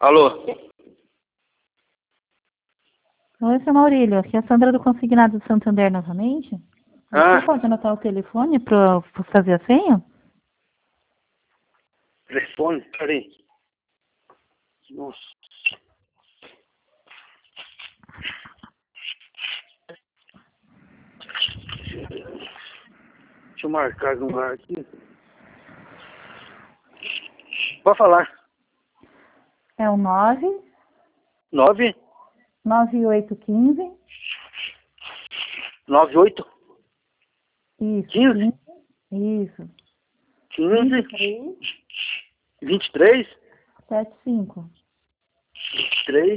Alô? Oi, seu Maurílio. Aqui é a Sandra do Consignado do Santander novamente. Você pode anotar o telefone para fazer a senha? Telefone? Peraí. Nossa. Deixa eu marcar no lugar aqui. Pode falar. É o 9, 9815. 98, Isso. 15, Isso. 15, 23, 75. 23,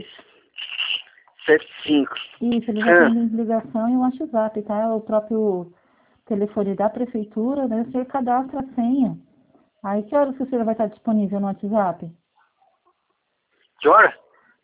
75. Isso, eles atendem ligação e o WhatsApp, tá? É o próprio telefone da prefeitura, né? Você cadastra a senha. Aí que horas que o senhor vai estar disponível no WhatsApp? Que hora?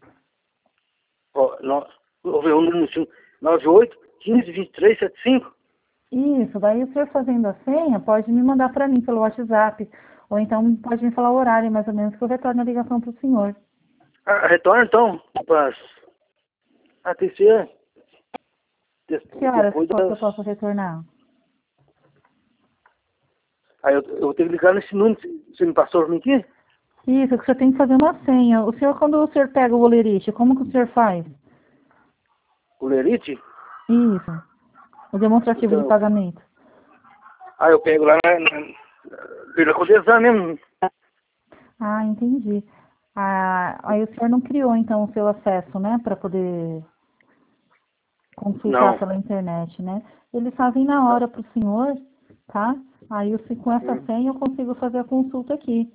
Ó, houve um número 98, 15, 23, 75. Isso, daí o senhor fazendo a senha pode me mandar para mim pelo WhatsApp. Ou então pode me falar o horário, mais ou menos, que eu retorno a ligação para o senhor. Retorna então. Tem que ser. Que horas Depois que eu posso retornar? Aí eu vou ter que ligar nesse número. Você me passou pra mim aqui? Isso, que o senhor tem que fazer uma senha. O senhor, quando o senhor pega o olerite, como que o senhor faz? O Lerite? Isso, o demonstrativo de Então, pagamento. eu pego lá na Codesã mesmo. Ah, entendi. Ah, aí o senhor não criou, então, o seu acesso, né, para poder consultar Não. pela internet, né? Eles fazem na hora para o senhor, tá? Aí com essa senha eu consigo fazer a consulta aqui.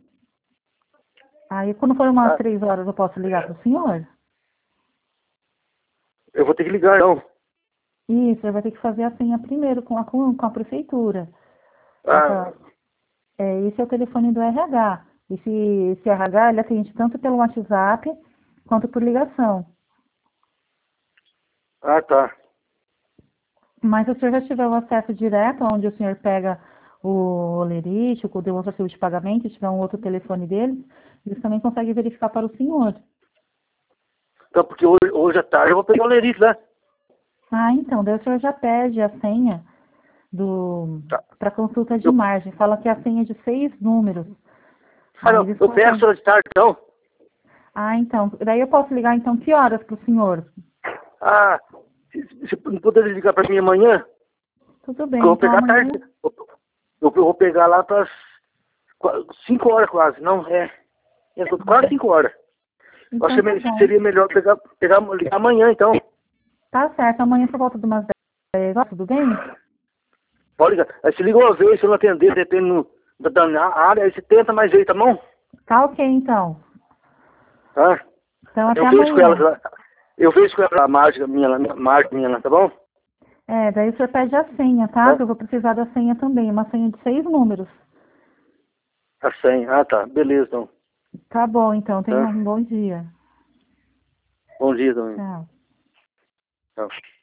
Aí quando for umas 3 horas eu posso ligar para o senhor? Eu vou ter que ligar, não. Isso, você vai ter que fazer a senha primeiro com a prefeitura. Ah, Esse é o telefone do RH. Esse RH ele atende tanto pelo WhatsApp quanto por ligação. tá. Mas se o senhor já tiver o acesso direto, onde o senhor pega o olerite, o demonstrativo de pagamento, e tiver um outro telefone deles, eles também conseguem verificar para o senhor. Então, porque hoje à tarde eu vou pegar o Lerite lá. Ah, então, daí o senhor já pede a senha Tá. para consulta de margem. Fala que é a senha de 6 números. Aí Não, eles eu conseguem. peço hoje de tarde, então. Ah, então. Daí eu posso ligar, então, que horas para o senhor? Se não puder ligar pra mim amanhã, Tudo porque eu bem, vou então pegar à amanhã. tarde. Eu vou pegar lá para 5 horas quase. Não, quase 5 horas. Eu Então acho tá que bom. seria melhor ligar amanhã, então. Tá certo, amanhã por volta de umas 10 horas, tudo bem? Pode ligar. Aí se liga uma vez, se eu não atender, depende da área, aí você tenta mais vezes, tá bom? Tá ok, então. Tá? Então até Eu vejo com ela amanhã. lá. Eu vejo com ela a mágica minha lá, tá bom? Daí o senhor pede a senha, tá? Tá? Que eu vou precisar da senha também, uma senha de 6 números. A senha. Tá. Beleza, então. Tá bom, então. Tenha Tá? um bom dia. Bom dia também. Tchau. Tchau.